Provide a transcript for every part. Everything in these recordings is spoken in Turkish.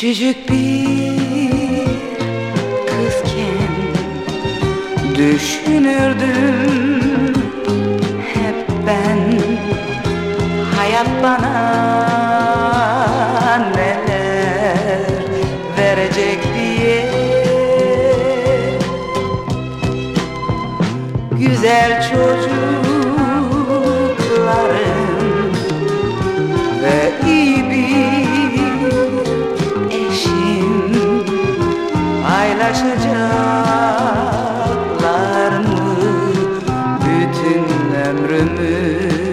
Küçücük bir kızken düşünürdüm hep ben, hayat bana neler verecek diye. Güzel çocuklarım ve iyi bir eşim, paylaşacaklar mı bütün ömrümü?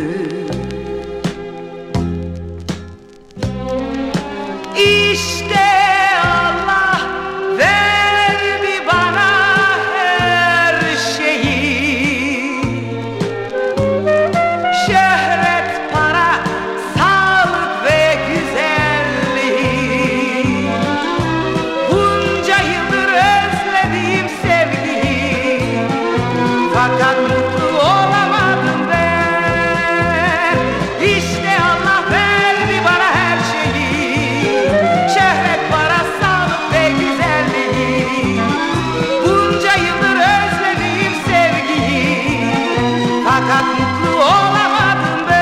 İşte Allah verdi bana her şeyi, şöhret, para, sağlık ve güzelliği. Bunca yıldır özlediğim sevgiyi, fakat mutlu olamadım ben. İşte Allah verdi bana her şeyi, şöhret, para, sağlık ve güzelliği. Bunca yıldır özlediğim sevgiyi, fakat mutlu olamadım ben.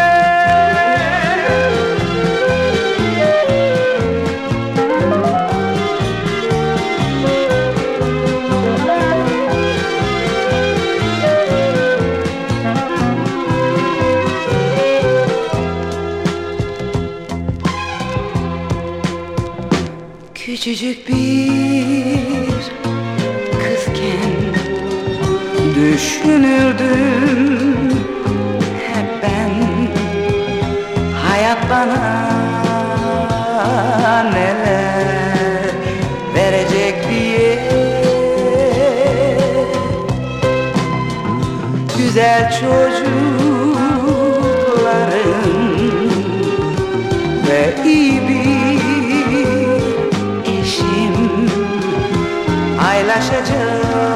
Küçücük bir kızken düşünürdüm hep ben, hayat bana neler verecek diye. Güzel çocuklarım ve iyi bir eşim, paylaşacak